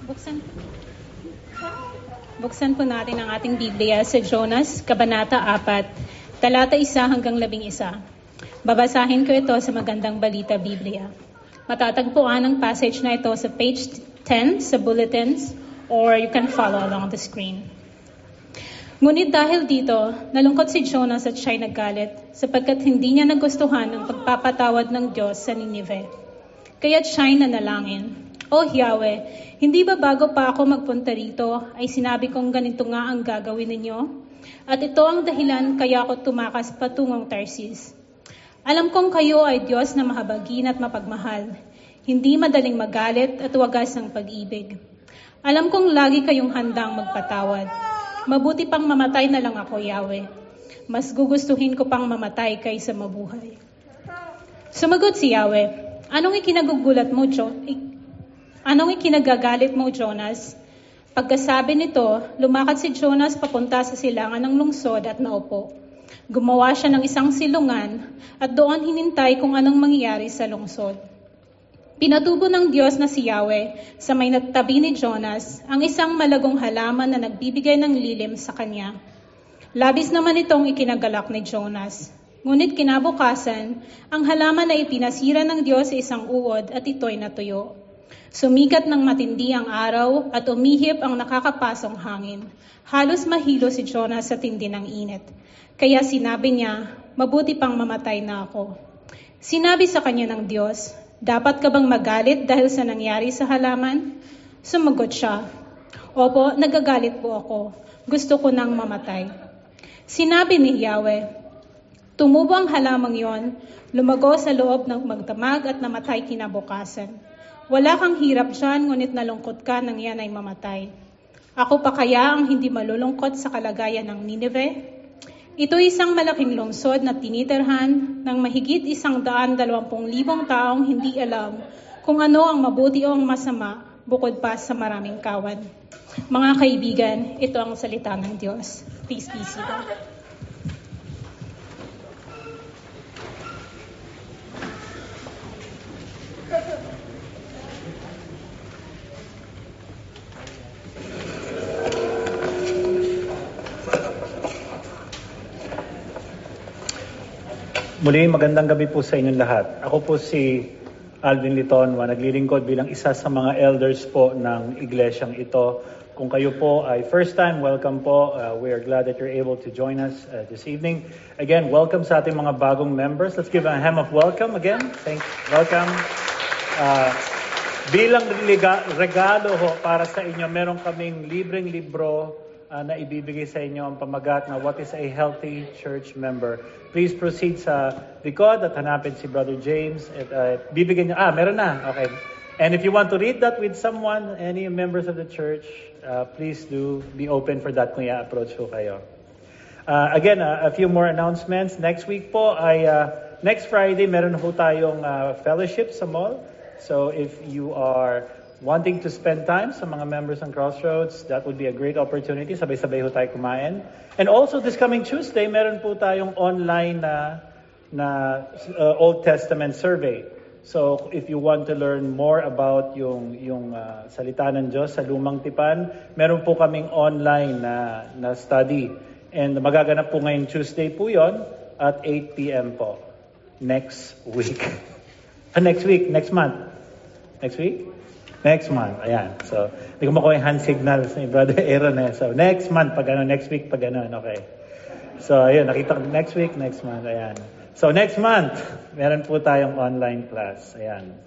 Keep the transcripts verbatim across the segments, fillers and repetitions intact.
Buksan, buksan po natin ang ating Biblia sa Jonas, Kabanata four, talata one hanggang labing one. Babasahin ko ito sa Magandang Balita Biblia. Matatagpuan ang passage na ito sa page ten sa bulletins, or you can follow along the screen. Ngunit dahil dito, nalungkot si Jonas at siya'y naggalit sapagkat hindi niya nagustuhan ang pagpapatawad ng Diyos sa Ninive. Kaya't siya'y nanalangin, "O Yahweh, hindi ba bago pa ako magpunta rito ay sinabi kong ganito nga ang gagawin ninyo? At ito ang dahilan kaya ako tumakas patungong Tarsis. Alam kong kayo ay Diyos na mahabagin at mapagmahal, hindi madaling magalit at wagas ng pag-ibig. Alam kong lagi kayong handang magpatawad. Mabuti pang mamatay na lang ako, Yahweh. Mas gugustuhin ko pang mamatay kaysa mabuhay." Sumagot si Yahweh, "Anong ikinagugulat mo, Jo? Anong ikinagagalit mo, Jonas?" Pagkasabi nito, lumakad si Jonas papunta sa silangan ng lungsod at naupo. Gumawa siya ng isang silungan at doon hinintay kung anong mangyayari sa lungsod. Pinatubo ng Diyos na si Yahweh sa may tabi ni Jonas ang isang malagong halaman na nagbibigay ng lilim sa kanya. Labis naman itong ikinagalak ni Jonas. Ngunit kinabukasan, ang halaman ay ipinasira ng Diyos sa isang uod at ito'y natuyo. Sumikat ng matindi ang araw at umihip ang nakakapasong hangin. Halos mahilo si Jonas sa tindi ng init. Kaya sinabi niya, "Mabuti pang mamatay na ako." Sinabi sa kanya ng Diyos, "Dapat ka bang magalit dahil sa nangyari sa halaman?" Sumagot siya, "Opo, nagagalit po ako. Gusto ko nang mamatay." Sinabi ni Yahweh, "Tumubo ang halamang yon, lumago sa loob ng magdamag at namatay kinabukasan. Wala kang hirap dyan, ngunit nalungkot ka nang yan ay mamatay. Ako pa kaya ang hindi malulungkot sa kalagayan ng Ninive? Ito isang malaking lungsod na tinitirhan ng mahigit isang daan dalawampung libong taong hindi alam kung ano ang mabuti o ang masama bukod pa sa maraming kawan." Mga kaibigan, ito ang salita ng Diyos. Please be seated. Muli, magandang gabi po sa inyong lahat. Ako po si Alvin Litonwa, naglilingkod bilang isa sa mga elders po ng iglesyang ito. Kung kayo po ay first time, welcome po. Uh, we are glad that you're able to join us uh, this evening. Again, welcome sa ating mga bagong members. Let's give a hand of welcome again. Thank welcome. Uh, bilang liga, regalo ho para sa inyo, meron kaming libreng libro Uh, na ibibigay sa inyo ang pamagat na What is a Healthy Church Member. Please proceed sa likod at hanapin si Brother James at uh, bibigyan niyo, ah, meron na, okay. And if you want to read that with someone, any members of the church, uh, please do be open for that kung i-approach ko kayo. Uh, again, uh, a few more announcements. Next week po ay, uh, next Friday, meron po tayong uh, fellowship sa mall. So if you are wanting to spend time sa mga members ng Crossroads, that would be a great opportunity. Sabay-sabay ho tayo kumain. And also this coming Tuesday, meron po tayong online na, na uh, Old Testament survey. So if you want to learn more about yung, yung uh, salita ng Diyos sa Lumang Tipan, meron po kaming online na, na study. And magaganap po ngayong Tuesday po yon at eight p.m. po. Next week. uh, next week, next month. Next week? Next month, ayan. So, hindi ko makuha yung hand signals ni Brother Aaron eh. So, next month, pag ano, next week, pag ano, okay. So, ayun, nakita ko next week, next month, ayan. So, next month, meron po tayong online class, ayan.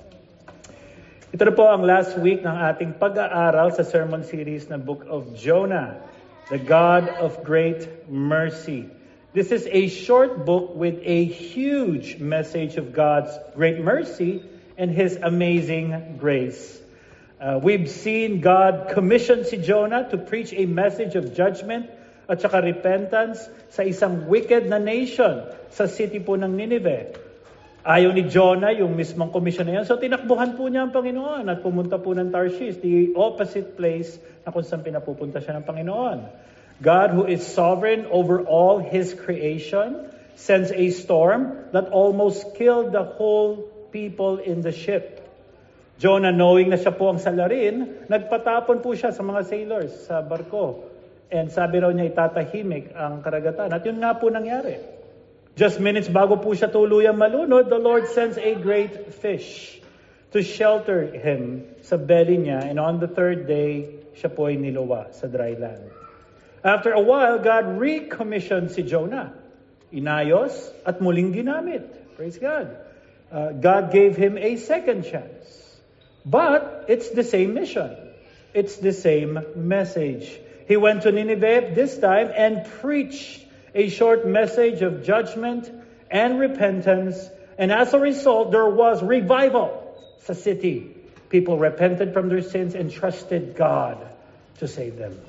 Ito na po ang last week ng ating pag-aaral sa sermon series na Book of Jonah, The God of Great Mercy. This is a short book with a huge message of God's great mercy and His amazing grace. Uh, we've seen God commission si Jonah to preach a message of judgment at saka repentance sa isang wicked na nation sa city po ng Ninive. Ayaw ni Jonah yung mismong commission na yan. So tinakbuhan po niya ang Panginoon at pumunta po ng Tarshish, the opposite place na kung saan pinapupunta siya ng Panginoon. God, who is sovereign over all His creation, sends a storm that almost killed the whole people in the ship. Jonah, knowing na siya po ang salarin, nagpatapon po siya sa mga sailors sa barko. And sabi raw niya itatahimik ang karagatan. At yun nga po nangyari. Just minutes bago po siya tuluyang malunod, the Lord sends a great fish to shelter him sa belly niya. And on the third day, siya po ay niluwa sa dry land. After a while, God recommissioned si Jonah. Inayos at muling ginamit. Praise God. Uh, God gave him a second chance. But it's the same mission. It's the same message. He went to Nineveh this time and preached a short message of judgment and repentance. And as a result, there was revival sa city. People repented from their sins and trusted God to save them.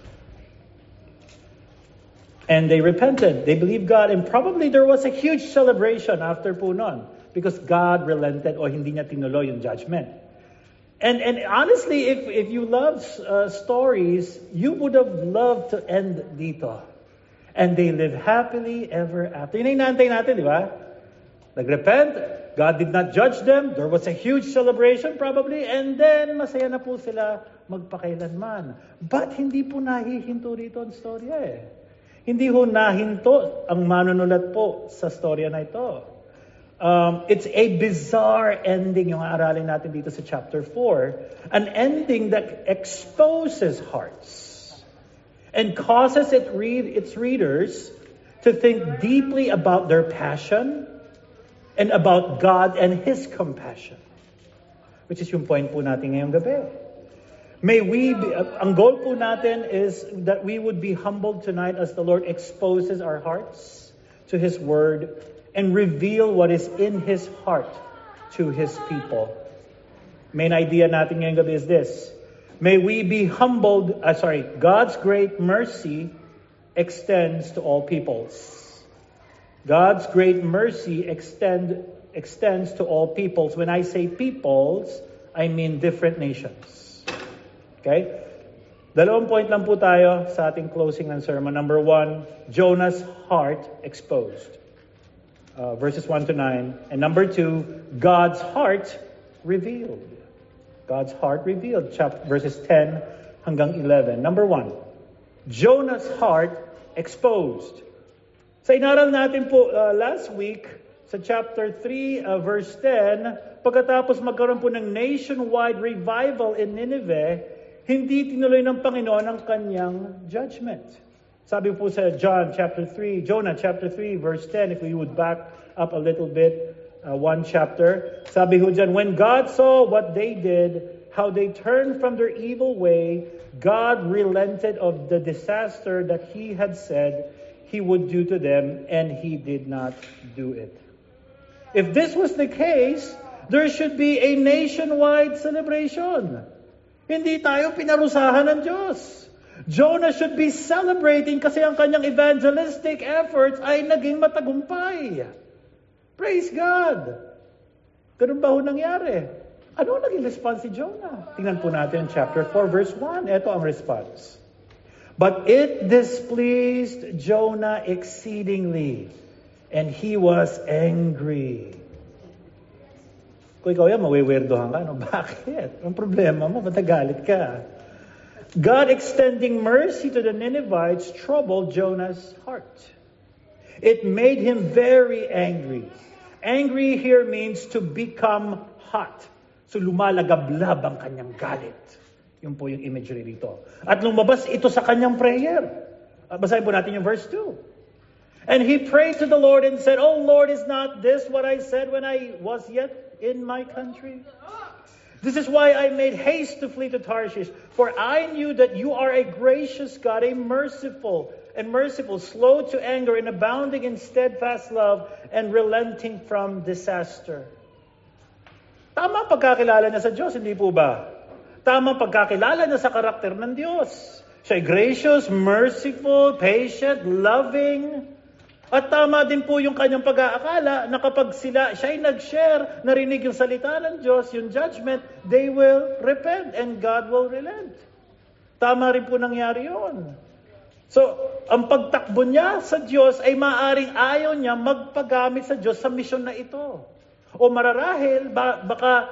And they repented. They believed God. And probably there was a huge celebration after po nun because God relented o hindi niya tinuloy yung judgment. And and honestly, if if you love uh, stories, you would have loved to end dito. And they live happily ever after. Yun ang inaantay natin, di ba? Nagrepent, God did not judge them, there was a huge celebration probably, and then masaya na po sila magpakailanman. But hindi po nahihinto rito ang storya eh. Hindi ho nahinto ang manunulat po sa storya na ito. Um, it's a bizarre ending yung aralin natin dito sa chapter four. An ending that exposes hearts and causes it read its readers to think deeply about their passion and about God and His compassion. Which is yung point po natin ngayong gabi. May we be, uh, ang goal po natin is that we would be humbled tonight as the Lord exposes our hearts to His Word and reveal what is in His heart to His people. Main idea natin ngayong gabi is this. May we be humbled, uh, sorry, God's great mercy extends to all peoples. God's great mercy extend, extends to all peoples. When I say peoples, I mean different nations. Okay? Dalawang point lang po tayo sa ating closing ng sermon. Number one, Jonah's heart exposed. Uh, verses one to nine. And number two, God's heart revealed. God's heart revealed. Chapter, verses ten hanggang eleven. Number one, Jonah's heart exposed. Sa inaral natin po uh, last week, sa chapter three, uh, verse ten, pagkatapos magkaroon po ng nationwide revival in Nineveh, hindi tinuloy ng Panginoon ang kanyang judgment. Sabi po sa John chapter three, Jonah chapter three, verse ten, if we would back up a little bit, uh, one chapter. Sabi ho dyan, when God saw what they did, how they turned from their evil way, God relented of the disaster that He had said He would do to them, and He did not do it. If this was the case, there should be a nationwide celebration. Hindi tayo pinarusahan ng Diyos. Jonah should be celebrating kasi ang kanyang evangelistic efforts ay naging matagumpay. Praise God! Ganun ba ho nangyari? Ano naging response si Jonah? Tingnan po natin chapter four, verse one. Ito ang response. But it displeased Jonah exceedingly, and he was angry. Kung ikaw yan, mawiwerdohan ka. No? Bakit? Ang problema mo, ba't nagalit ka? God extending mercy to the Ninevites troubled Jonah's heart. It made him very angry. Angry here means to become hot. So lumalagablab ang kanyang galit. Yun po yung imagery dito. At lumabas ito sa kanyang prayer. Basahin po natin yung verse two. And he prayed to the Lord and said, Oh Lord, is not this what I said when I was yet in my country? This is why I made haste to flee to Tarshish, for I knew that you are a gracious God, a merciful and merciful, slow to anger and abounding in steadfast love and relenting from disaster. Tama pagkakilala niya sa Diyos, hindi po ba? Tama pagkakilala niya sa karakter ng Diyos. Siya ay gracious, merciful, patient, loving. At tama din po yung kanyang pag-aakala na kapag sila, siya ay nag-share, narinig yung salita ng Diyos, yung judgment, they will repent and God will relent. Tama rin po nangyari yun. So, ang pagtakbo niya sa Diyos ay maaring ayaw niya magpagamit sa Diyos sa misyon na ito. O mararahil, ba, baka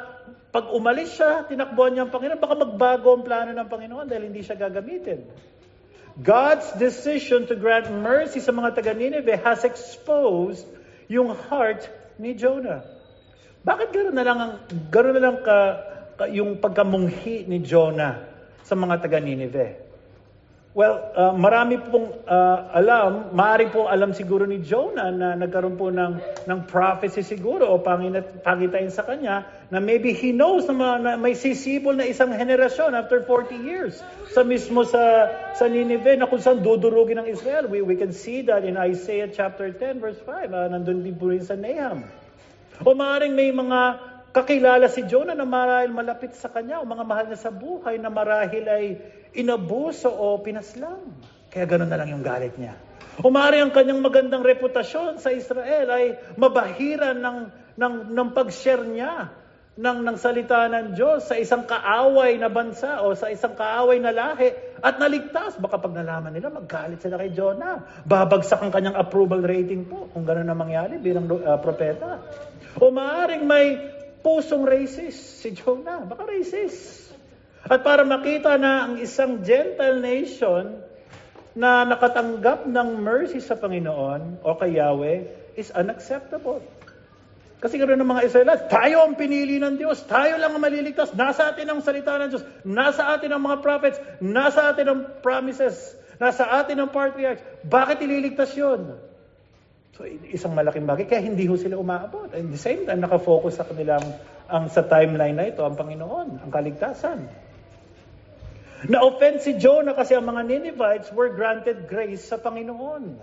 pag umalis siya, tinakbuhan niya ang Panginoon, baka magbago ang plano ng Panginoon dahil hindi siya gagamitin. God's decision to grant mercy sa mga taga-Nineveh has exposed yung heart ni Jonah. Bakit gano'n na lang, ang, gano'n na lang ka, ka, yung pagkamunghi ni Jonah sa mga taga-Nineveh? Well, uh, marami pong uh, alam, maaari po alam siguro ni Jonah na nagkaroon po ng, ng prophecy siguro o panginat, pangitain sa kanya na maybe he knows na, ma, na may sisibol na isang henerasyon after forty years sa mismo sa, sa Nineveh na kung saan dudurugin ng Israel. We, we can see that in Isaiah chapter ten verse five. Uh, nandun din po rin sa Nahum. O maaaring may mga kakilala si Jonah na marahil malapit sa kanya o mga mahal na sa buhay na marahil ay inabuso o pinaslang. Kaya gano'n na lang yung galit niya. O maaaring ang kanyang magandang reputasyon sa Israel ay mabahiran ng, ng, ng pag-share niya ng, ng salita ng Diyos sa isang kaaway na bansa o sa isang kaaway na lahi at naligtas. Baka pag nalaman nila, maggalit sila kay Jonah. Babagsak ang kanyang approval rating po kung gano'n na mangyari bilang uh, propeta. O maaaring may pusong racist si Jonah. Baka racist. At para makita na ang isang Gentile nation na nakatanggap ng mercy sa Panginoon o kay Yahweh is unacceptable. Kasi ganoon ng mga Israelites, tayo ang pinili ng Diyos, tayo lang ang maliligtas, nasa atin ang salita ng Diyos, nasa atin ang mga prophets, nasa atin ang promises, nasa atin ang patriarchs. Bakit ililigtas yun? So, isang malaking bagay, kaya hindi ho sila umaabot. At the same time, nakafocus sa kanilang, ang, sa timeline na ito, ang Panginoon, ang kaligtasan. Na-offend si Jonah kasi ang mga Ninevites were granted grace sa Panginoon.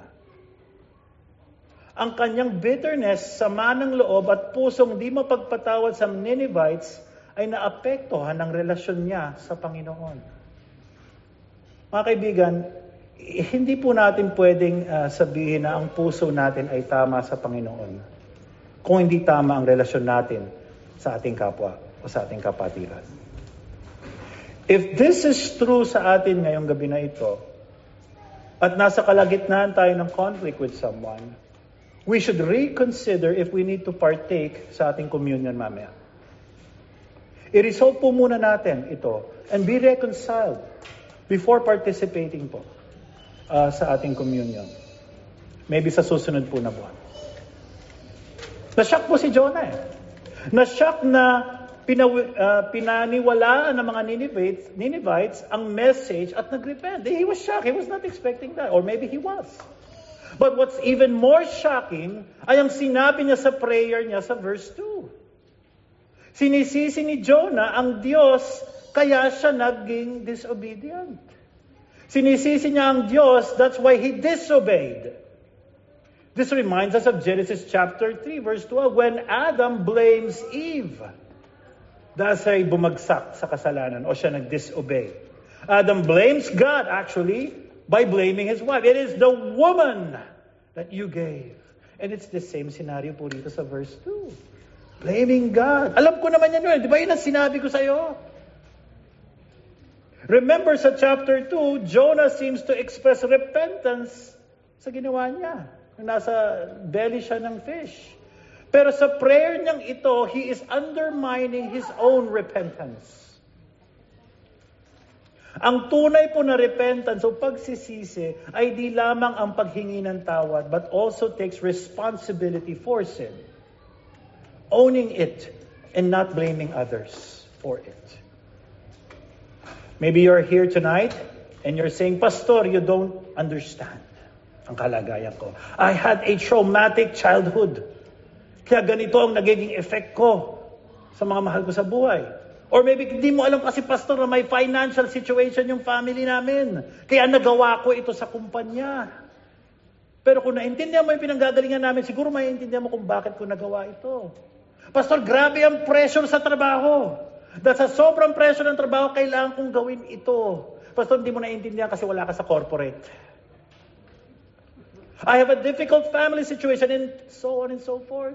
Ang kanyang bitterness, sama ng loob at pusong di mapagpatawad sa Ninevites ay naapektuhan ng relasyon niya sa Panginoon. Mga kaibigan, hindi po natin pwedeng uh, sabihin na ang puso natin ay tama sa Panginoon kung hindi tama ang relasyon natin sa ating kapwa o sa ating kapatiran. If this is true sa atin ngayong gabi na ito, at nasa kalagitnaan tayo ng conflict with someone, we should reconsider if we need to partake sa ating communion mamaya. I-resolve po muna natin ito and be reconciled before participating po uh, sa ating communion. Maybe sa susunod po na buwan. Na-shock po si Jonah eh. Na-shock na Pinaw- uh, pinaniwalaan ng mga Ninevites, Ninevites ang message at nag-repent. He was shocked. He was not expecting that. Or maybe he was. But what's even more shocking ay ang sinabi niya sa prayer niya sa verse two. Sinisisi ni Jonah ang Diyos kaya siya naging disobedient. Sinisisi niya ang Diyos, that's why he disobeyed. This reminds us of Genesis chapter three verse twelve when Adam blames Eve dahil siya'y bumagsak sa kasalanan o siya nag-disobey. Adam blames God actually by blaming his wife. It is the woman that you gave. And it's the same scenario po dito sa verse two. Blaming God. Alam ko naman yan yun. Di ba yun ang sinabi ko sa'yo? Remember sa chapter two, Jonah seems to express repentance sa ginawa niya. Nasa belly siya ng fish. Pero sa prayer niyang ito, he is undermining his own repentance. Ang tunay po na repentance o pagsisisi ay di lamang ang paghingi ng tawad, but also takes responsibility for sin. Owning it and not blaming others for it. Maybe you're here tonight and you're saying, Pastor, you don't understand ang kalagayan ko. I had a traumatic childhood. Kaya ganito ang nagiging effect ko sa mga mahal ko sa buhay. Or maybe hindi mo alam kasi, Pastor, na may financial situation yung family namin. Kaya nagawa ko ito sa kumpanya. Pero kung naintindihan mo yung pinanggagalingan namin, siguro maiintindihan mo kung bakit ko nagawa ito. Pastor, grabe ang pressure sa trabaho. Dahil sa sobrang pressure ng trabaho, kailangan kong gawin ito. Pastor, hindi mo naiintindihan kasi wala ka sa corporate. I have a difficult family situation and so on and so forth.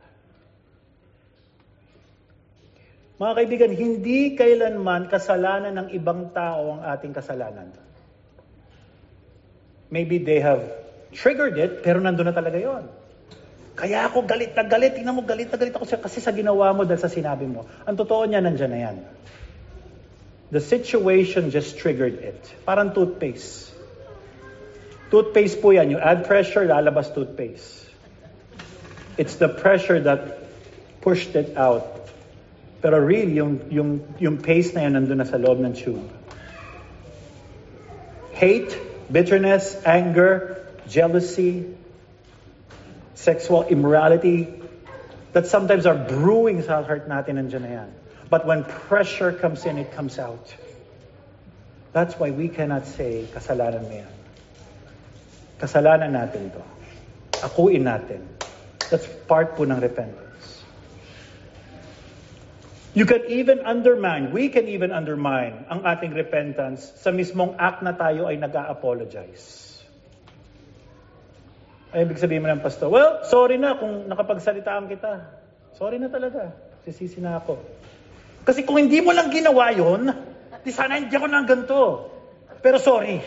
Mga kaibigan, hindi kailanman kasalanan ng ibang tao ang ating kasalanan. Maybe they have triggered it, pero nandun na talaga yon. Kaya ako galit na galit. Tingnan mo, galit na galit ako siya kasi sa ginawa mo dahil sa sinabi mo. Ang totoo niya, nandyan na yan. The situation just triggered it. Parang toothpaste. Toothpaste po yan. You add pressure, lalabas toothpaste. It's the pressure that pushed it out. Pero really, yung, yung, yung paste na yan nandun na sa loob ng tube. Hate, bitterness, anger, jealousy, sexual immorality, that sometimes are brewing sa heart natin, nandiyan na yan. But when pressure comes in, it comes out. That's why we cannot say, kasalanan mo yan. Kasalanan natin to. Akuin natin. That's part po ng repentance. You can even undermine, we can even undermine ang ating repentance sa mismong act na tayo ay nag-a-apologize. Ay, ibig sabihin mo ng pastor, well, sorry na kung nakapagsalitaan kita. Sorry na talaga. Sisisi na ako. Kasi kung hindi mo lang ginawa yun, di sana hindi ako nang ganito. Pero sorry.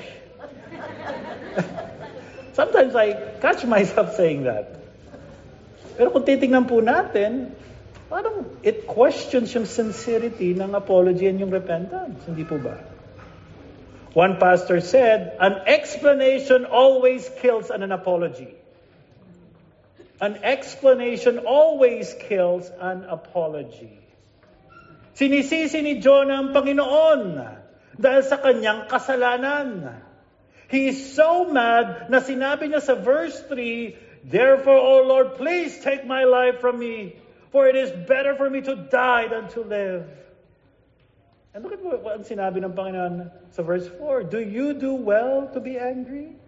Sometimes I catch myself saying that. Pero kung titingnan po natin, parang it questions yung sincerity ng apology and yung repentance. Hindi po ba? One pastor said, an explanation always kills an apology. An explanation always kills an apology. Sinisisi ni Jonah ang Panginoon dahil sa kanyang kasalanan. He is so mad na sinabi niya sa verse three, therefore, O Lord, please take my life from me, for it is better for me to die than to live. And look at what, what ang sinabi ng Panginoon sa verse four. Do you do well to be angry?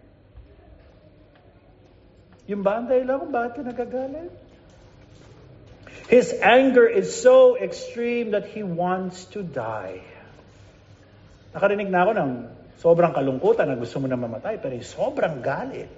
Yung ba ang dahilan kung bakit ka nagagalit? His anger is so extreme that he wants to die. Nakarinig na ako ng sobrang kalungkutan na gusto mo na mamatay, pero yung sobrang galit.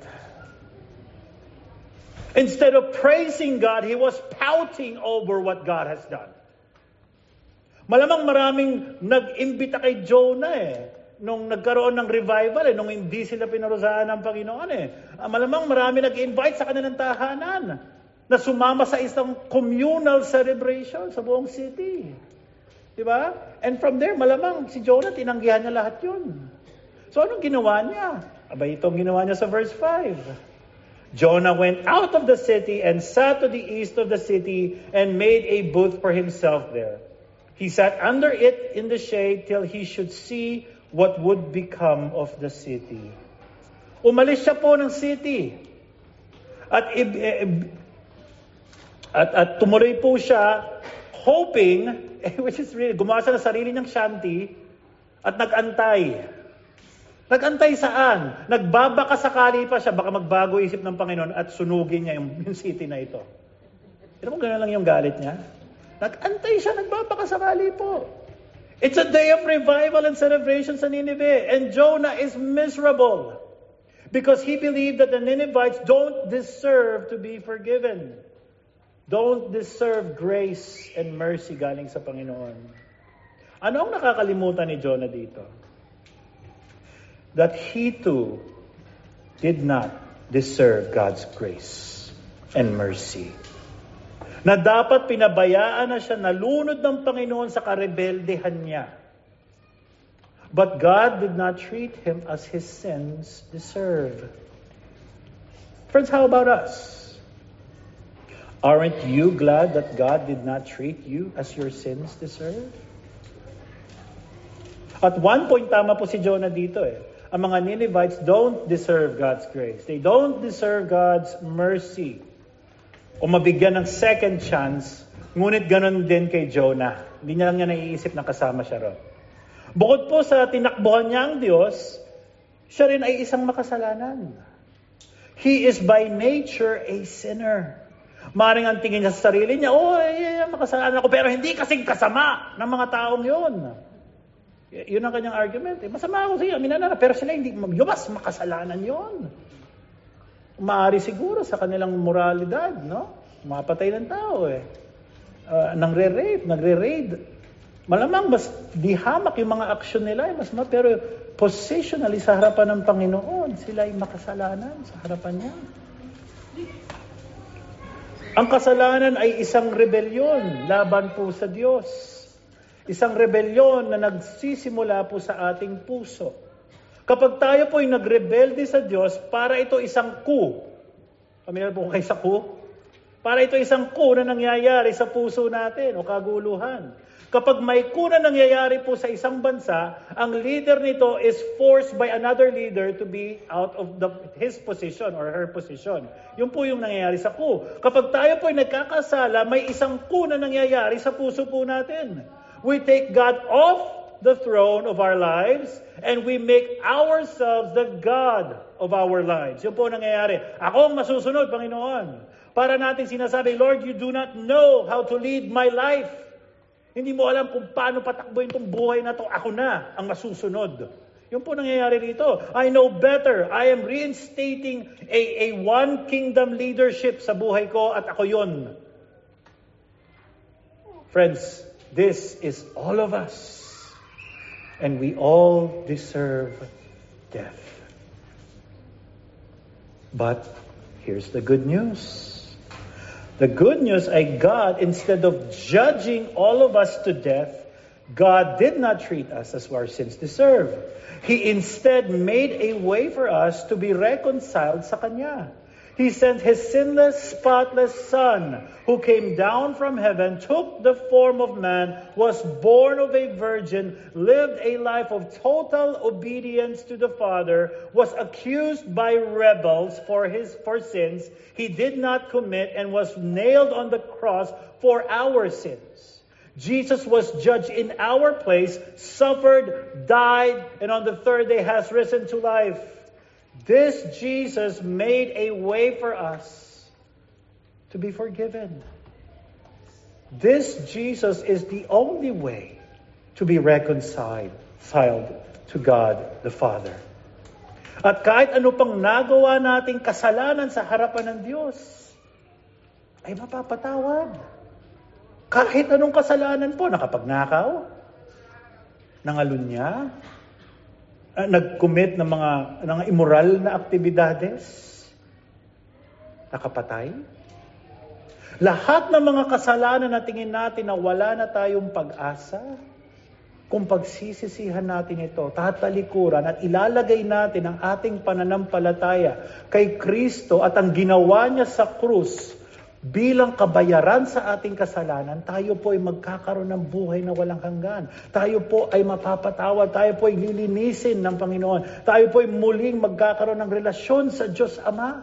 Instead of praising God, he was pouting over what God has done. Malamang maraming nag-imbita kay Jonah eh. Nung nagkaroon ng revival eh, nung hindi sila pinarusahan ng Panginoon eh. Malamang marami nag-invite sa kanilang tahanan na sumama sa isang communal celebration sa buong city. Diba? And from there, malamang si Jonah, tinanggihan niya lahat yun. So anong ginawa niya? Aba, itong ginawa niya sa verse five. Jonah went out of the city and sat to the east of the city and made a booth for himself there. He sat under it in the shade till he should see what would become of the city. Umalis siya po ng city. At, at, at tumuloy po siya hoping, which is really, gumawa siya ng sarili niyang shanty at nag-antay. Nag-antay saan? Nagbabaka sakali pa siya, baka magbago isip ng Panginoon at sunugin niya yung, yung city na ito. Pero kung gano'n lang yung galit niya, nag-antay siya, nagbabaka sakali po. It's a day of revival and celebration sa Nineveh. And Jonah is miserable because he believed that the Ninevites don't deserve to be forgiven. Don't deserve grace and mercy galing sa Panginoon. Ano ang nakakalimutan ni Jonah dito? That he too did not deserve God's grace and mercy. Na dapat pinabayaan na siya, nalunod ng Panginoon sa karebeldehan niya. But God did not treat him as his sins deserve. Friends, how about us? Aren't you glad that God did not treat you as your sins deserve? At one point, tama po si Jonah dito eh. Ang mga Ninevites don't deserve God's grace. They don't deserve God's mercy. O mabigyan ng second chance, ngunit ganon din kay Jonah. Hindi niya lang niya naiisip na kasama siya ron. Bukod po sa tinakbuhan niya ang Diyos, siya rin ay isang makasalanan. He is by nature a sinner. Maring ang tingin niya sa sarili niya, oh, yeah, makasalanan ako, pero hindi kasing kasama ng mga taong yun. Y- yun ang kanyang argument. Eh, masama ako siya, minanara, pero sila hindi, mas makasalanan yun. Maaari siguro sa kanilang moralidad, no? Mapatay ng tao eh. Uh, nangre-rape, nagre-raid. Malamang mas di hamak yung mga aksyon nila, eh, mas ma, pero positionally sa harapan ng Panginoon, sila ay makasalanan sa harapan niya. Ang kasalanan ay isang rebelyon laban po sa Diyos. Isang rebelyon na nagsisimula po sa ating puso. Kapag tayo po ay nagrebelde sa Diyos, para ito isang coup. Pamilyar po kayo sa coup? Para ito isang coup na nangyayari sa puso natin o kaguluhan. Kapag may coup na nangyayari po sa isang bansa, ang leader nito is forced by another leader to be out of the, his position or her position. Yun po yung nangyayari sa coup. Kapag tayo po ay nagkakasala, may isang coup na nangyayari sa puso po natin. We take God off the throne of our lives and we make ourselves the God of our lives. Yun po nangyayari. Ako ang masusunod, Panginoon. Para natin sinasabi, Lord, you do not know how to lead my life. Hindi mo alam kung paano patakbuhin itong buhay na to. Ako na ang masusunod. Yun po nangyayari dito. I know better. I am reinstating a, a one kingdom leadership sa buhay ko at ako yun. Friends, this is all of us. And we all deserve death. But here's the good news. The good news is God, instead of judging all of us to death, God did not treat us as our sins deserve. He instead made a way for us to be reconciled sa Kanya. He sent His sinless, spotless Son, who came down from heaven, took the form of man, was born of a virgin, lived a life of total obedience to the Father, was accused by rebels for his for sins he did not commit, and was nailed on the cross for our sins. Jesus was judged in our place, suffered, died, and on the third day has risen to life. This Jesus made a way for us to be forgiven. This Jesus is the only way to be reconciled to God the Father. At kahit ano pang nagawa nating kasalanan sa harapan ng Diyos, ay mapapatawad. Kahit anong kasalanan po, nakapagnakaw, nangalunya, Uh, nag-commit ng mga, ng immoral na aktibidades, nakapatay. Lahat ng mga kasalanan na tingin natin na wala na tayong pag-asa, kung pagsisisihan natin ito, tatalikuran at ilalagay natin ang ating pananampalataya kay Kristo at ang ginawa niya sa krus bilang kabayaran sa ating kasalanan, tayo po ay magkakaroon ng buhay na walang hanggan. Tayo po ay mapapatawad. Tayo po ay lilinisin ng Panginoon. Tayo po ay muling magkakaroon ng relasyon sa Diyos Ama.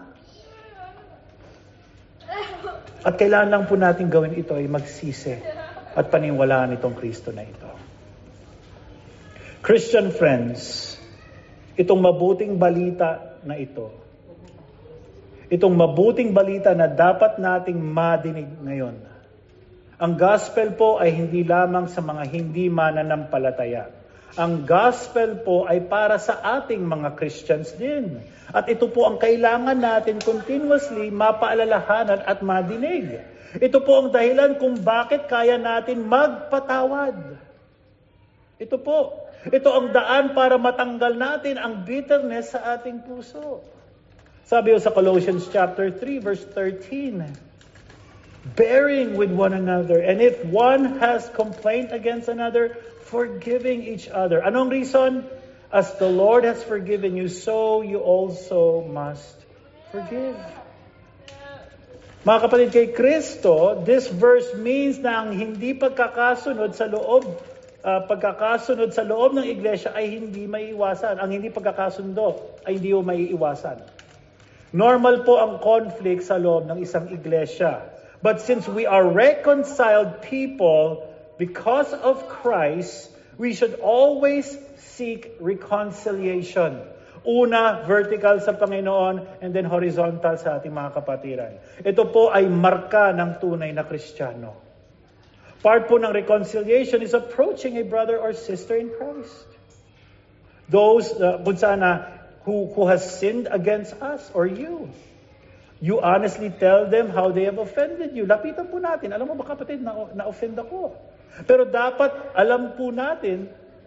At kailangan lang po natin gawin ito ay magsisi at paniwalaan itong Kristo na ito. Christian friends, itong mabuting balita na ito, itong mabuting balita na dapat nating madinig ngayon. Ang gospel po ay hindi lamang sa mga hindi mananampalataya. Ang gospel po ay para sa ating mga Christians din. At ito po ang kailangan natin continuously mapaalalahanan at madinig. Ito po ang dahilan kung bakit kaya natin magpatawad. Ito po. Ito ang daan para matanggal natin ang bitterness sa ating puso. Sabi sa Colossians chapter three verse thirteen, bearing with one another, and if one has complaint against another, forgiving each other. Anong reason? As the Lord has forgiven you, so you also must forgive. Mga kapatid, kay Kristo, this verse means na ang hindi pagkakasunod sa loob, uh, pagkakasunod sa loob ng iglesia ay hindi maiiwasan. Ang hindi pagkakasundo ay hindi mo maiiwasan. Normal po ang conflict sa loob ng isang iglesia. But since we are reconciled people because of Christ, we should always seek reconciliation. Una, vertical sa Panginoon, and then horizontal sa ating mga kapatiran. Ito po ay marka ng tunay na Kristiyano. Part po ng reconciliation is approaching a brother or sister in Christ. Those, uh, kung saan na, Who, who has sinned against us or you. You honestly tell them how they have offended you. Lapitan po natin. Alam mo ba kapatid, na, na-offend ako. Pero dapat alam po natin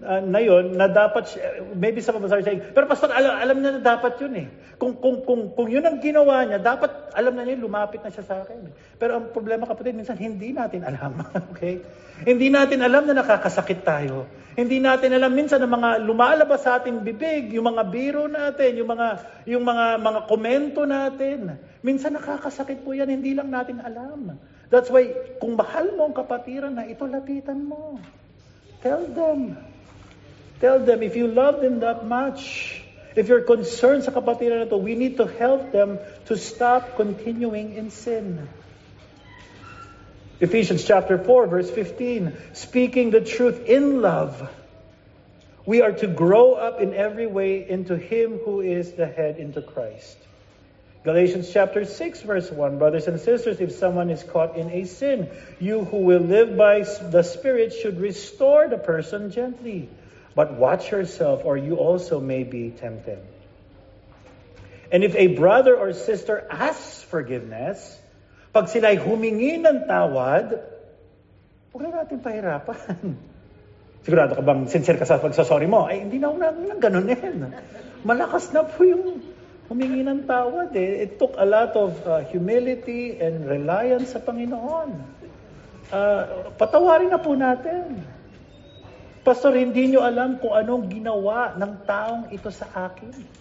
uh, na yun, na dapat, siya- maybe sa pabasar siya, pero pastor, alam, alam niya na dapat yun eh. Kung, kung, kung, kung yun ang ginawa niya, dapat alam na niya, lumapit na siya sa akin. Pero ang problema kapatid, minsan hindi natin alam. Okay? Hindi natin alam na nakakasakit tayo. Hindi natin alam minsan na mga lumalabas sa ating bibig, yung mga biro natin, yung mga yung mga mga komento natin. Minsan nakakasakit po yan, hindi lang natin alam. That's why kung mahal mo ang kapatiran na ito, lapitan mo. Tell them. Tell them if you love them that much. If you're concerned sa kapatiran na ito, we need to help them to stop continuing in sin. Ephesians chapter four, verse fifteen, speaking the truth in love, we are to grow up in every way into Him who is the head, into Christ. Galatians chapter six, verse one, brothers and sisters, if someone is caught in a sin, you who will live by the Spirit should restore the person gently. But watch yourself, or you also may be tempted. And if a brother or sister asks forgiveness, pag sila'y humingi ng tawad, huwag na natin pahirapan. Sigurado ka bang sincere ka sa pagsasorry mo? Ay, hindi na ako na ganunin. Malakas na po yung humingi ng tawad eh. It took a lot of uh, humility and reliance sa Panginoon. Uh, patawarin na po natin. Pastor, hindi nyo alam kung anong ginawa ng taong ito sa akin.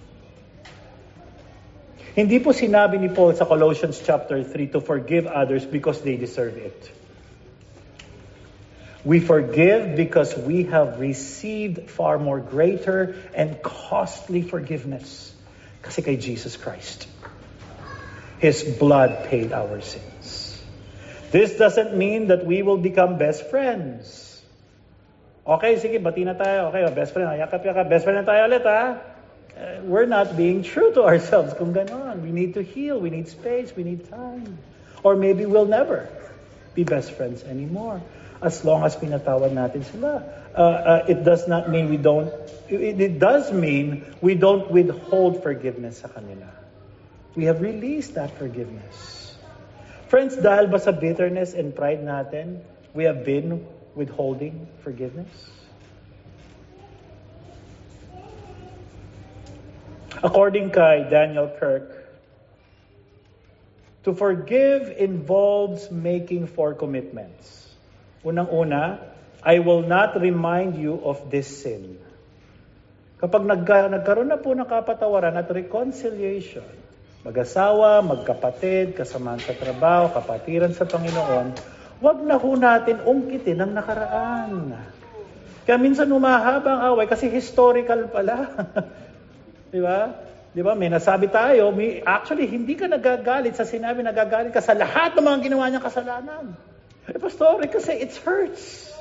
Hindi po sinabi ni Paul sa Colossians chapter three to forgive others because they deserve it. We forgive because we have received far more greater and costly forgiveness. Kasi kay Jesus Christ. His blood paid our sins. This doesn't mean that we will become best friends. Okay, sige, bati na tayo. Okay, best friend, yakap-yakap. Best friend na tayo ulit, ha? Uh, we're not being true to ourselves kung ganon. We need to heal, we need space, we need time. Or maybe we'll never be best friends anymore. As long as pinatawad natin sila. Uh, uh, it does not mean we don't, it, it does mean we don't withhold forgiveness sa kanila. We have released that forgiveness. Friends, dahil ba sa bitterness and pride natin, we have been withholding forgiveness? According kay Daniel Kirk, to forgive involves making four commitments. Unang-una, I will not remind you of this sin. Kapag nagka, nagkaroon na po ng kapatawaran at reconciliation, mag-asawa, magkapatid, kasamahan sa trabaho, kapatiran sa Panginoon, wag na ho natin ungkitin ang nakaraan. Kaya minsan umahaba ang away kasi historical pala. Di ba? Di ba? May nasabi tayo, may, actually, hindi ka nagagalit sa sinabi, nagagalit ka sa lahat ng mga ginawa niyang kasalanan. Eh, pastor, kasi it hurts.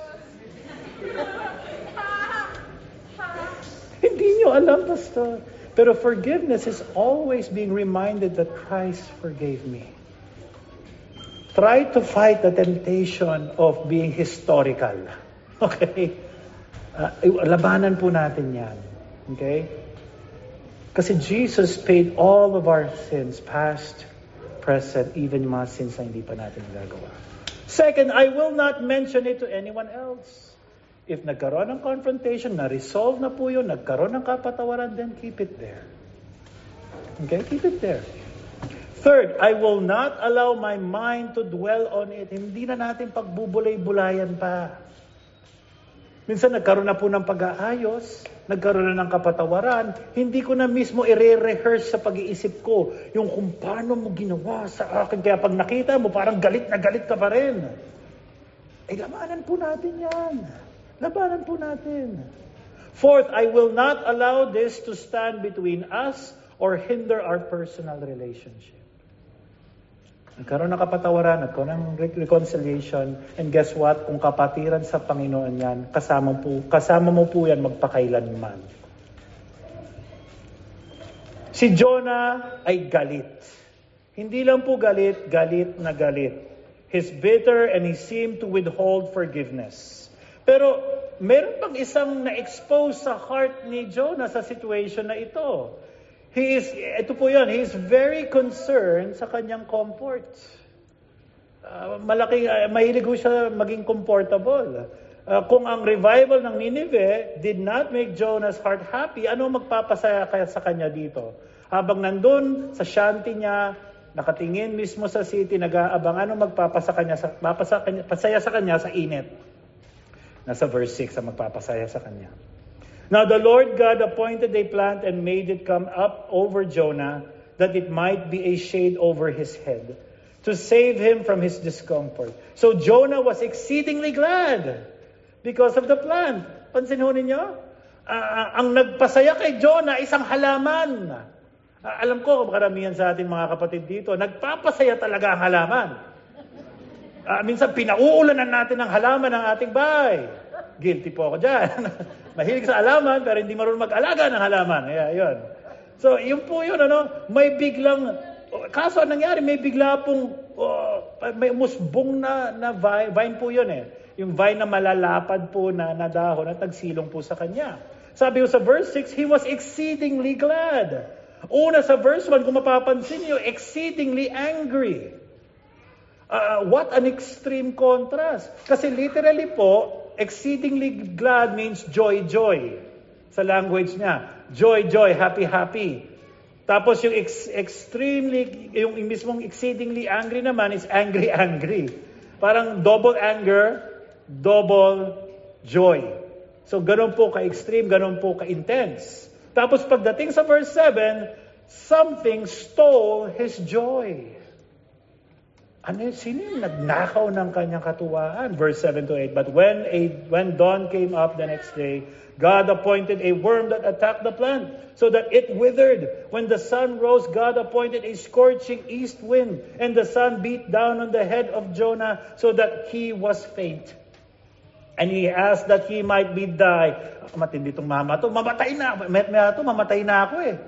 Hindi niyo alam, pastor. Pero forgiveness is always being reminded that Christ forgave me. Try to fight the temptation of being historical. Okay? Uh, labanan po natin yan. Okay? Kasi Jesus paid all of our sins, past, present, even mga sins na hindi pa natin nagagawa. Second, I will not mention it to anyone else. If nagkaroon ng confrontation, na-resolve na po yun, nagkaroon ng kapatawaran, then keep it there. Okay? Keep it there. Third, I will not allow my mind to dwell on it. Hindi na natin pagbubulay-bulayan pa. Minsan nagkaroon na po ng pag-aayos, nagkaroon na ng kapatawaran, hindi ko na mismo i-rehearse sa pag-iisip ko yung kung paano mo ginawa sa akin. Kaya pag nakita mo, parang galit na galit ka pa rin. Eh, labanan po natin yan. Labanan po natin. Fourth, I will not allow this to stand between us or hinder our personal relationship. Nagkaroon ng kapatawaran, nagkaroon ng reconciliation, and guess what? Kung kapatiran sa Panginoon yan, kasama, po, kasama mo po yan magpakailanman. Si Jonah ay galit. Hindi lang po galit, galit na galit. He's bitter and he seemed to withhold forgiveness. Pero meron pang isang na-expose sa heart ni Jonah sa situation na ito. He is, ito po yun, he is very concerned sa kanyang comfort. Uh, malaki, uh, mahilig ko siya maging comfortable. Uh, kung ang revival ng Nineveh did not make Jonah's heart happy, ano magpapasaya kaya sa kanya dito? Habang nandun sa shanty niya, nakatingin mismo sa city, nag-aabang, ano magpapasa kanya sa, papasa, pasaya sa kanya sa init? Nasa verse six ang magpapasaya sa kanya. Now the Lord God appointed a plant and made it come up over Jonah, that it might be a shade over his head, to save him from his discomfort. So Jonah was exceedingly glad because of the plant. Pansin ho ninyo? Uh, ang nagpasaya kay Jonah, isang halaman. Uh, alam ko, karamihan sa ating mga kapatid dito, nagpapasaya talaga ang halaman. Uh, minsan, pinauulanan natin ang halaman ng ating bahay. Guilty po ako dyan. Mahilig sa halaman, pero hindi marunong mag-alaga ng halaman. Kaya, yun. So, yun po yun, ano, may biglang, kaso ang nangyari, may bigla pong, oh, may musbong na, na vine, vine po yun eh. Yung vine na malalapad po na, na dahon at nagsilong po sa kanya. Sabi ko sa verse six, he was exceedingly glad. Una sa verse one, kung mapapansin niyo, exceedingly angry. Uh, what an extreme contrast. Kasi literally po, exceedingly glad means joy, joy. Sa language niya. Joy, joy, happy, happy. Tapos yung ex- extremely, yung mismong exceedingly angry naman is angry, angry. Parang double anger, double joy. So ganun po ka-extreme, ganun po ka-intense. Tapos pagdating sa verse seven, something stole his joy. Ano, sino yung nagnakaw ng kanyang katuwaan? Verse seven to eight. But when a when dawn came up the next day, God appointed a worm that attacked the plant, so that it withered. When the sun rose, God appointed a scorching east wind, and the sun beat down on the head of Jonah, so that he was faint. And he asked that he might be die. Matindi itong mama to. Mamatay na. Met na to, mamatay na ako eh.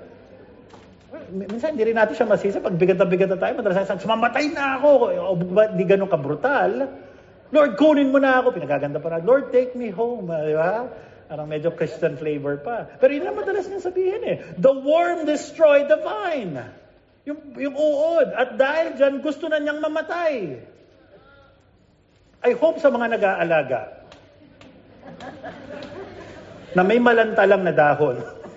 Minsan hindi rin natin siya masisa. Pag bigat na bigat na tayo, madalas sabi, mamatay na ako. O di ganun ka-brutal. Lord, kunin mo na ako. Pinagaganda pa na, Lord, take me home. Di ba? Parang medyo Christian flavor pa. Pero yun na madalas niya sabihin eh. The worm destroyed the vine. Yung, yung uod. At dahil dyan, gusto na niyang mamatay. I hope sa mga nag-aalaga na may malantalang na dahon.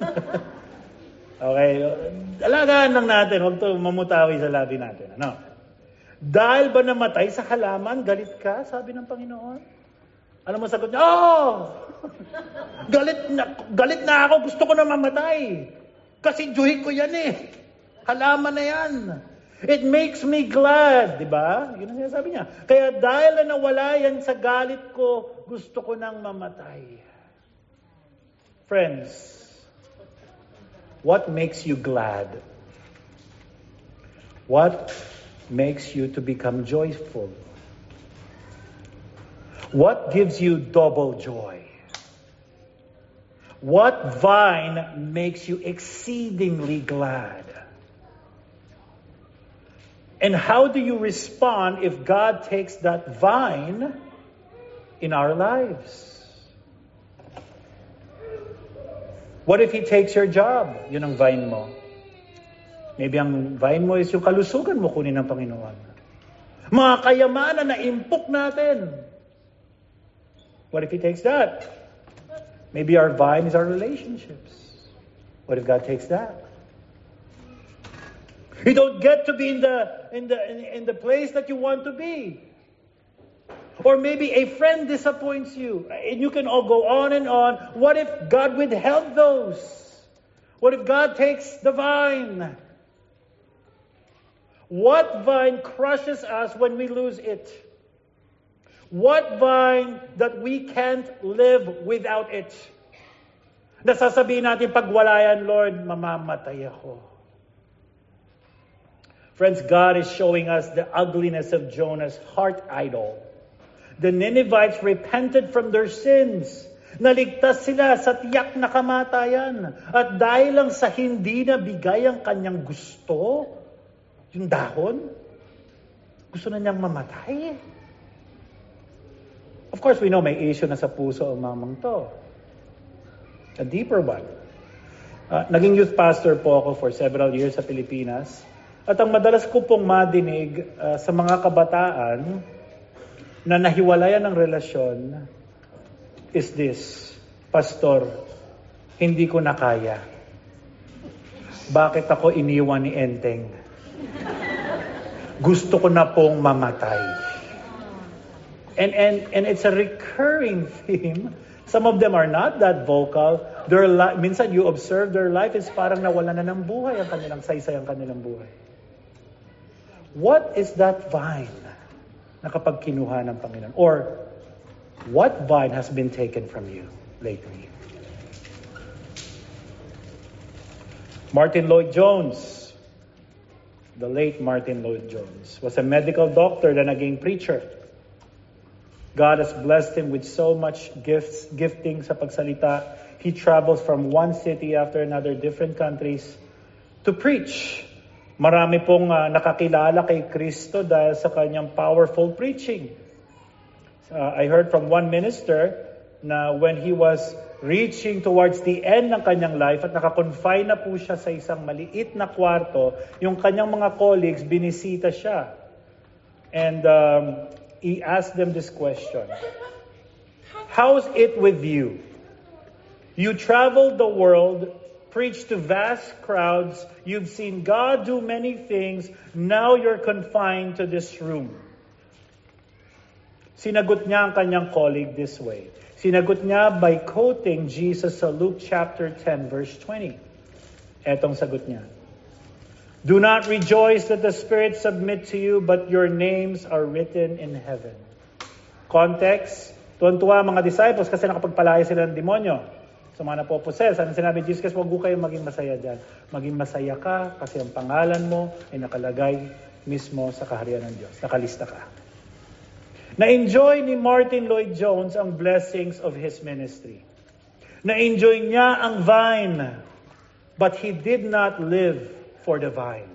Okay? Alagaan lang natin. Huwag ito mamutawi sa labi natin. Ano? Dahil ba namatay sa halaman, galit ka? Sabi ng Panginoon. Alam mo sagot niya, oh! galit na, galit na ako. Gusto ko na mamatay. Kasi joy ko yan eh. Halaman na yan. It makes me glad. Diba? Yun ang sinasabi niya. Kaya dahil na nawala yan sa galit ko, gusto ko nang mamatay. Friends, what makes you glad? What makes you to become joyful? What gives you double joy? What vine makes you exceedingly glad? And how do you respond if God takes that vine in our lives? What if He takes your job? Yun ang vine mo. Maybe ang vine mo is yung kalusugan mo kunin ng Panginoon. Mga kayamanan na impok natin. What if He takes that? Maybe our vine is our relationships. What if God takes that? You don't get to be in the in the in, in the place that you want to be. Or maybe a friend disappoints you, and you can all go on and on. What if God withheld those? What if God takes the vine? What vine crushes us when we lose it? What vine that we can't live without it? Nasasabihin natin, pag wala yan, Lord, mamamatay ako. Friends, God is showing us the ugliness of Jonah's heart idol. The Ninevites repented from their sins. Naligtas sila sa tiyak na kamatayan. At dahil lang sa hindi na bigay ang kanyang gusto, yung dahon, gusto na niyang mamatay. Of course, we know may issue na sa puso ang mamang to. A deeper one. Uh, naging youth pastor po ako for several years sa Pilipinas. At ang madalas ko pong madinig uh, sa mga kabataan na nahiwalayan ng relasyon, is this, Pastor, hindi ko na kaya. Bakit ako iniwan ni Enteng? Gusto ko na pong mamatay. And, and, and it's a recurring theme. Some of them are not that vocal. Their li- minsan you observe their life is parang nawala na ng buhay ang kanilang saysay ang kanilang buhay. What is that vine na kapag kinuha ng Panginoon? Or what vine has been taken from you lately? Martin Lloyd-Jones, the late Martin Lloyd-Jones, was a medical doctor na naging preacher. God has blessed him with so much gifts, gifting sa pagsalita. He travels from one city after another, different countries, to preach. Marami pong uh, nakakilala kay Kristo dahil sa kanyang powerful preaching. Uh, I heard from one minister na when he was reaching towards the end ng kanyang life at nakakonfine na po siya sa isang maliit na kwarto, yung kanyang mga colleagues, binisita siya. And um, he asked them this question. How's it with you? You traveled the world, preached to vast crowds, you've seen God do many things, now you're confined to this room. Sinagot niya ang kanyang colleague this way. Sinagot niya by quoting Jesus sa Luke chapter ten, verse twenty. Etong sagot niya. Do not rejoice that the spirits submit to you, but your names are written in heaven. Context, tuwan-tuwa mga disciples kasi nakapagpalaya sila ng demonyo. So mga napoposes, ano sinabi ni Jesus? Huwag kayo maging masaya dyan. Maging masaya ka kasi ang pangalan mo ay nakalagay mismo sa kaharian ng Diyos. Nakalista ka. Na-enjoy ni Martin Lloyd-Jones ang blessings of his ministry. Na-enjoy niya ang vine, but he did not live for the vine.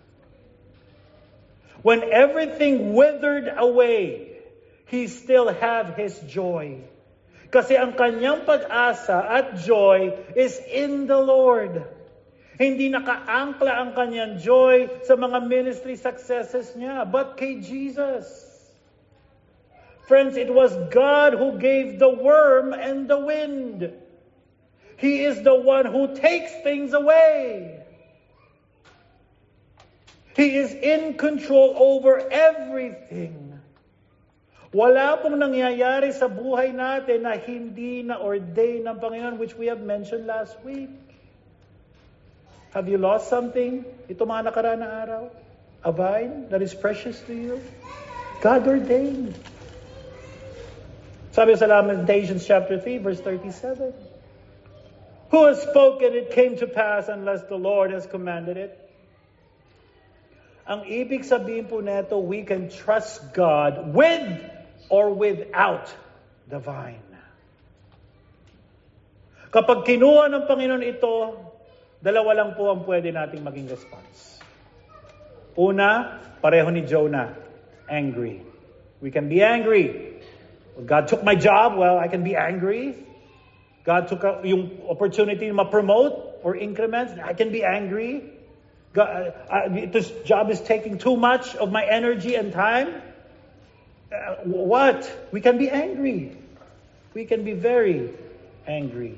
When everything withered away, he still had his joy. Kasi ang kanyang pag-asa at joy is in the Lord. Hindi nakaangkla ang kanyang joy sa mga ministry successes niya, but kay Jesus. Friends, it was God who gave the worm and the wind. He is the one who takes things away. He is in control over everything. Wala pong nangyayari sa buhay natin na hindi na-ordain ng Panginoon, which we have mentioned last week. Have you lost something? Ito mga nakaraan na araw? A vine that is precious to you? God ordained. Sabi sa Lamentations chapter three, verse thirty-seven. Who has spoken it came to pass unless the Lord has commanded it? Ang ibig sabihin po neto, we can trust God with or without the vine. Kapag kinuha ng Panginoon ito, dalawa lang po ang pwede nating maging response. Una, pareho ni Jonah, angry. We can be angry. Well, God took my job, well, I can be angry. God took a, yung opportunity to ma-promote or increments, I can be angry. God, uh, this job is taking too much of my energy and time. Uh, what? We can be angry. We can be very angry.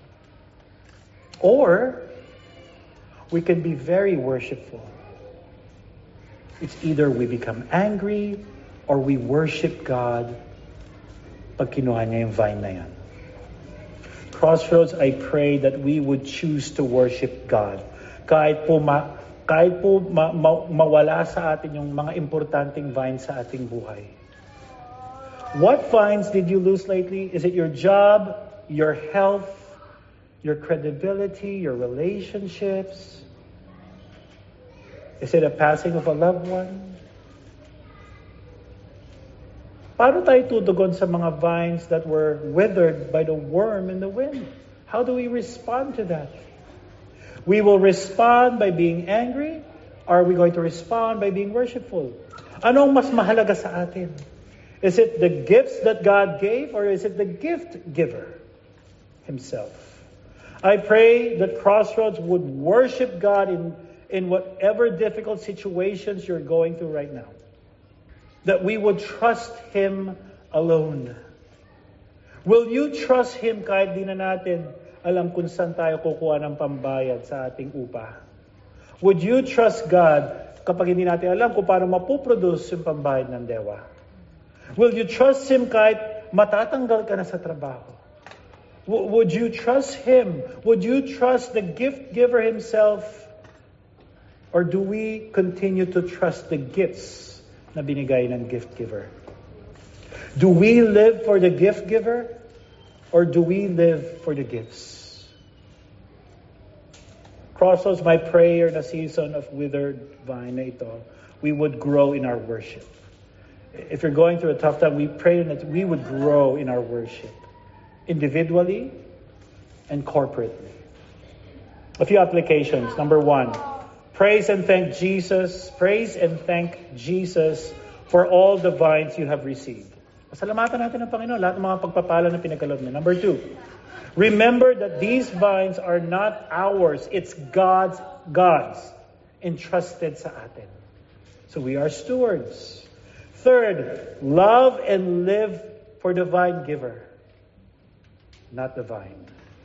Or, we can be very worshipful. It's either we become angry or we worship God pag kinuha niya yung vine na yan. Crossroads, I pray that we would choose to worship God. Kahit po ma Kahit po ma- ma- mawala sa atin yung mga importanteng vines sa ating buhay. What vines did you lose lately? Is it your job, your health, your credibility, your relationships? Is it a passing of a loved one? Paano tayo tutugon sa mga vines that were withered by the worm and the wind? How do we respond to that? We will respond by being angry, or are we going to respond by being worshipful? Anong mas mahalaga sa atin? Is it the gifts that God gave, or is it the gift giver himself? I pray that Crossroads would worship God in, in whatever difficult situations you're going through right now. That we would trust Him alone. Will you trust Him kahit di na natin alam kung saan tayo kukuha ng pambayad sa ating upa? Would you trust God kapag hindi natin alam kung paano mapuproduce yung pambayad ng dewa? Will you trust Him kahit matatanggal ka na sa trabaho? W- would you trust Him? Would you trust the gift giver Himself? Or do we continue to trust the gifts na binigay ng gift giver? Do we live for the gift giver? Or do we live for the gifts? Crossroads, my prayer na season of withered vine na ito, we would grow in our worship. If you're going through a tough time, we pray that we would grow in our worship. Individually and corporately. A few applications. Number one, praise and thank Jesus. Praise and thank Jesus for all the vines you have received. Pasalamatan natin ng Panginoon, lahat ng mga pagpapala na pinagkaloob niya. Number two, remember that these vines are not ours. It's God's, God's, entrusted sa atin. So we are stewards. Third, love and live for the vine giver, not the vine.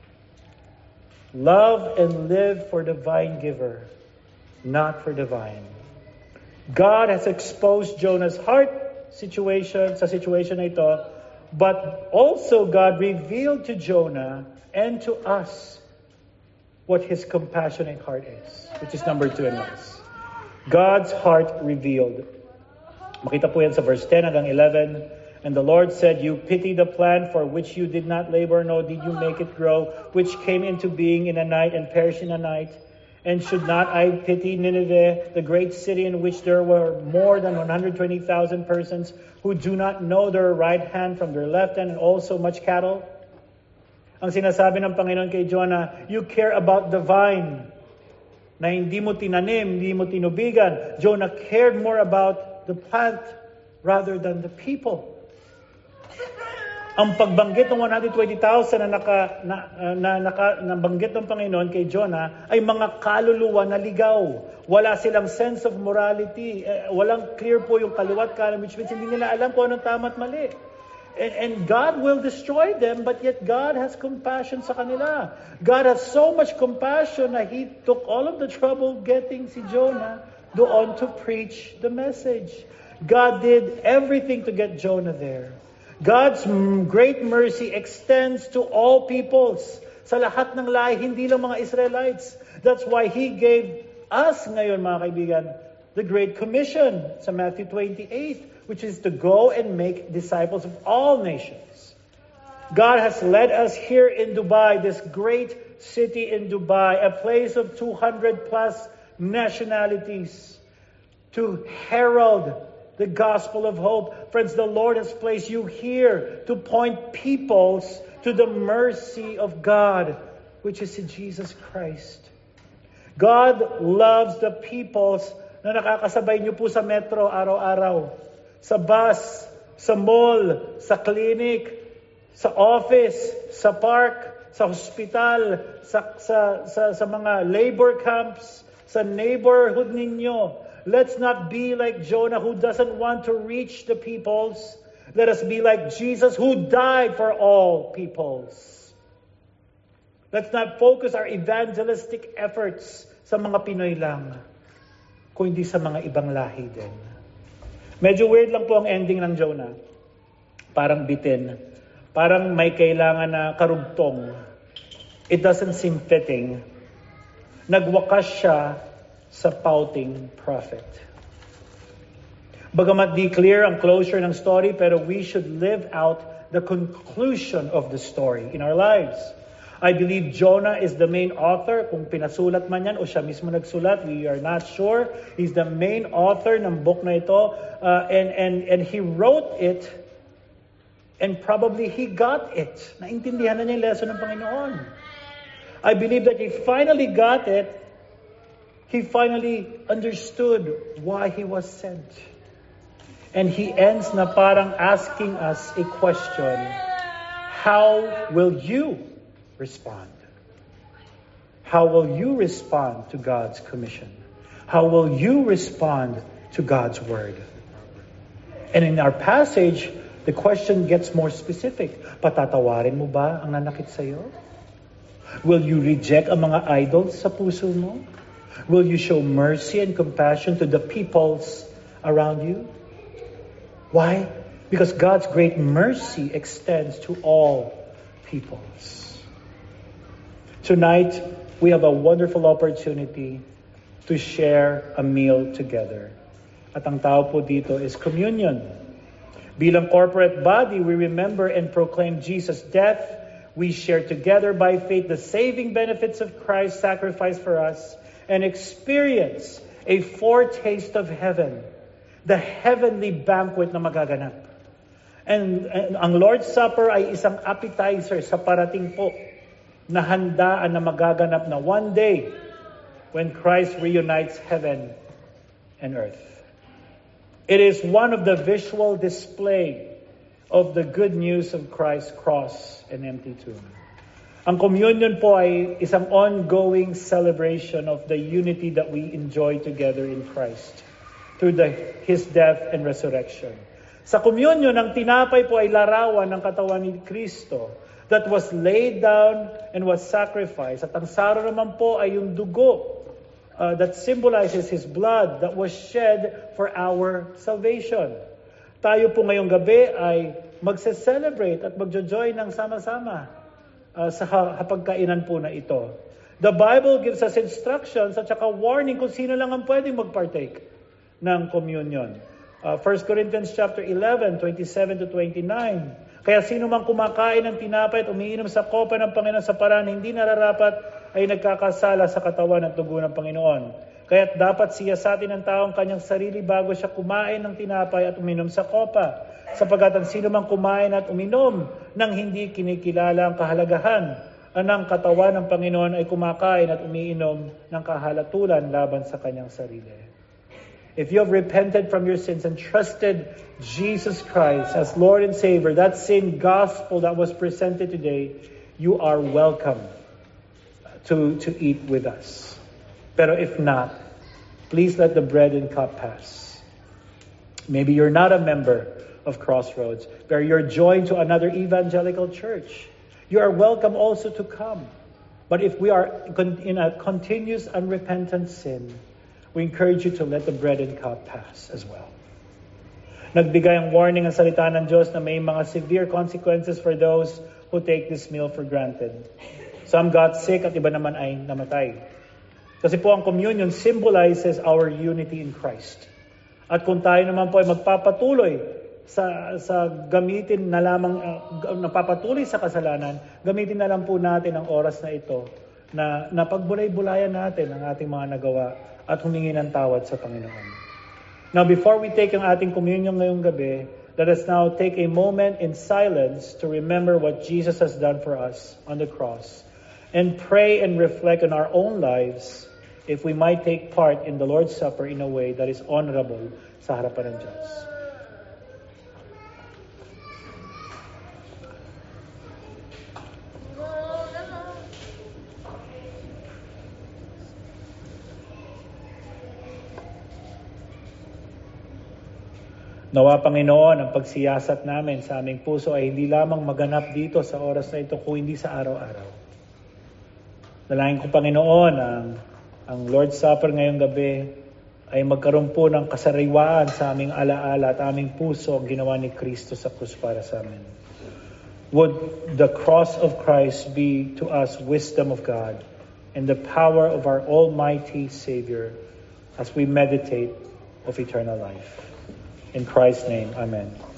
Love and live for the vine giver, not for the vine. God has exposed Jonah's heart situation, sa situation na ito, but also God revealed to Jonah and to us what His compassionate heart is, which is number two in us. God's heart revealed. Makita po yan sa verse ten hanggang eleven. And the Lord said, you pity the plant for which you did not labor, nor did you make it grow, which came into being in a night and perished in a night. And should not I pity Nineveh, the great city in which there were more than one hundred twenty thousand persons who do not know their right hand from their left hand, and also much cattle? Ang sinasabi ng Panginoon kay Jonah, you care about the vine na hindi mo tinanim, hindi mo tinubigan. Jonah cared more about the plant rather than the people. Ang pagbanggit ng one hundred twenty thousand na naka na, na naka nabanggit ng Panginoon kay Jonah ay mga kaluluwa na ligaw. Wala silang sense of morality. Eh, walang clear po yung kaliwat kanan, which means hindi nila alam kung anong tama at mali. And, and God will destroy them, but yet God has compassion sa kanila. God has so much compassion that He took all of the trouble getting si Jonah doon to preach the message. God did everything to get Jonah there. God's great mercy extends to all peoples. Sa lahat ng lahi, hindi lang mga Israelites. That's why He gave us ngayon, mga kaibigan, the Great Commission sa Matthew twenty-eight, which is to go and make disciples of all nations. God has led us here in Dubai, this great city in Dubai, a place of two hundred plus nationalities, to herald the gospel of hope. Friends, the Lord has placed you here to point peoples to the mercy of God, which is in Jesus Christ. God loves the peoples na nakakasabay niyo po sa metro araw-araw, sa bus, sa mall, sa clinic, sa office, sa park, sa hospital, sa, sa, sa, sa mga labor camps, sa neighborhood ninyo. Let's not be like Jonah, who doesn't want to reach the peoples. Let us be like Jesus, who died for all peoples. Let's not focus our evangelistic efforts sa mga Pinoy lang, kundi sa mga ibang lahi din. Medyo weird lang po ang ending ng Jonah. Parang bitin. Parang may kailangan na karugtong. It doesn't seem fitting. Nagwakas siya sa pouting prophet. Bagamat di clear ang closure ng story, pero we should live out the conclusion of the story in our lives. I believe Jonah is the main author. Kung pinasulat man yan o siya mismo nagsulat, we are not sure. He's the main author ng book na ito. Uh, and, and, and he wrote it, and probably he got it. Naintindihan na niya yung lesson ng Panginoon. I believe that he finally got it. He finally understood why he was sent. And he ends na parang asking us a question. How will you respond? How will you respond to God's commission? How will you respond to God's word? And in our passage, The question gets more specific. Patatawarin mo ba ang nanakit sa'yo? Will you reject ang mga idols sa puso mo? Will you show mercy and compassion to the peoples around you? Why? Because God's great mercy extends to all peoples. Tonight, we have a wonderful opportunity to share a meal together. At ang tao po dito is communion. Bilang corporate body, we remember and proclaim Jesus' death. We share together by faith the saving benefits of Christ's sacrifice for us and experience a foretaste of heaven, the heavenly banquet na magaganap. And, and ang Lord's Supper ay isang appetizer sa parating po na handaan na magaganap na one day when Christ reunites heaven and earth. It is one of the visual display of the good news of Christ's cross and empty tomb. Ang communion po ay isang ongoing celebration of the unity that we enjoy together in Christ through the, His death and resurrection. Sa communion, ang tinapay po ay larawan ng katawan ni Kristo that was laid down and was sacrificed. At ang saro naman po ay yung dugo Uh, that symbolizes His blood that was shed for our salvation. Tayo po ngayong gabi ay magse-celebrate at magjo-joy ng sama-sama uh, sa hapagkainan po na ito. The Bible gives us instructions at saka warning kung sino lang ang pwedeng mag-partake ng communion. Uh, First Corinthians chapter eleven, twenty-seven to twenty-nine. Kaya sino mang kumakain ng tinapay at umiinom sa kopa ng Panginoon sa paraan hindi nararapat ay nagkakasala sa katawan at dugo ng Panginoon. Kaya't dapat siyasatin ng tao ang kanyang sarili bago siya kumain ng tinapay at uminom sa kopa. Sapagat ang sino mang kumain at uminom nang hindi kinikilala ang kahalagahan ng katawan ng Panginoon ay kumakain at umiinom ng kahalatulan laban sa kanyang sarili. If you have repented from your sins and trusted Jesus Christ as Lord and Savior, that same gospel that was presented today, you are welcome to, to eat with us. Pero if not, please let the bread and cup pass. Maybe you're not a member of Crossroads, but you're joined to another evangelical church. You are welcome also to come. But if we are in a continuous unrepentant sin, we encourage you to let the bread and cup pass as well. Nagbigay ang warning ang salita ng Diyos na may mga severe consequences for those who take this meal for granted. Some got sick at iba naman ay namatay. Kasi po ang communion symbolizes our unity in Christ. At kung tayo naman po ay magpapatuloy sa sa gamitin na lamang uh, napapatuloy sa kasalanan, gamitin na lang po natin ang oras na ito na napagbulay-bulayan natin ang ating mga nagawa at humingi ng tawad sa Panginoon. Now, before we take ang ating communion ngayong gabi, let us now take a moment in silence to remember what Jesus has done for us on the cross and pray and reflect on our own lives if we might take part in the Lord's Supper in a way that is honorable sa harapan ng Diyos. Nawa, Panginoon, ang pagsiyasat namin sa aming puso ay hindi lamang maganap dito sa oras na ito, kung hindi sa araw-araw. Dalangin ko, Panginoon, ang, ang Lord's Supper ngayong gabi ay magkaroon po ng kasariwaan sa aming alaala at aming puso ang ginawa ni Kristo sa krus para sa amin. Would the cross of Christ be to us wisdom of God and the power of our almighty Savior as we meditate of eternal life. In Christ's name, amen.